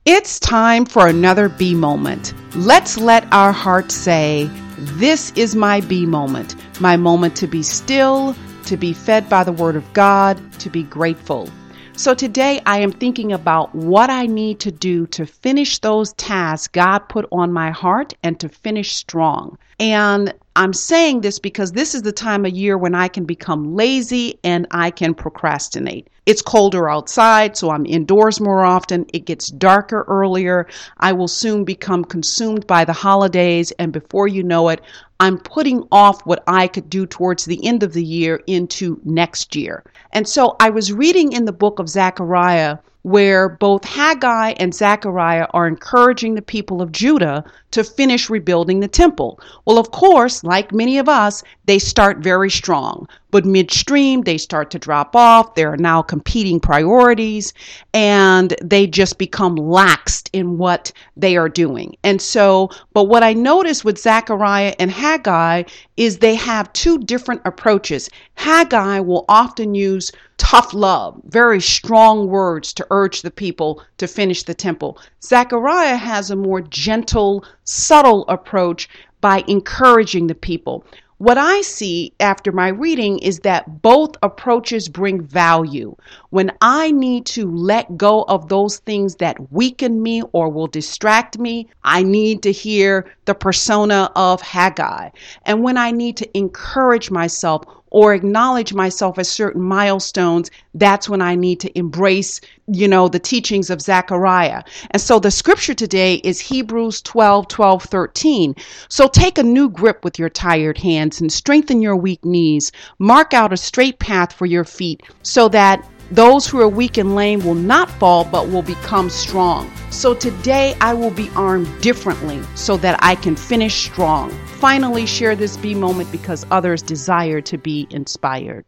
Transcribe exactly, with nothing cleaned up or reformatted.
It's time for another B moment. Let's let our heart say, this is my B moment, my moment to be still, to be fed by the Word of God, to be grateful. So today I am thinking about what I need to do to finish those tasks God put on my heart and to finish strong. And I'm saying this because this is the time of year when I can become lazy and I can procrastinate. It's colder outside, so I'm indoors more often. It gets darker earlier. I will soon become consumed by the holidays, and before you know it, I'm putting off what I could do towards the end of the year into next year. And so I was reading in the book of Zechariah where both Haggai and Zechariah are encouraging the people of Judah to finish rebuilding the temple. Well, of course, like many of us, they start very strong, but midstream, they start to drop off. There are now competing priorities, and they just become laxed in what they are doing. And so, but what I noticed with Zechariah and Haggai is they have two different approaches. Haggai will often use tough love, very strong words to urge the people to finish the temple. Zechariah has a more gentle, subtle approach by encouraging the people. What I see after my reading is that both approaches bring value. When I need to let go of those things that weaken me or will distract me, I need to hear the persona of Haggai. And when I need to encourage myself or acknowledge myself as certain milestones, that's when I need to embrace, you know, the teachings of Zechariah. And so the scripture today is Hebrews twelve, twelve, thirteen. So take a new grip with your tired hands and strengthen your weak knees. Mark out a straight path for your feet so that those who are weak and lame will not fall, but will become strong. So today I will be armed differently so that I can finish strong. Finally, share this B moment because others desire to be inspired.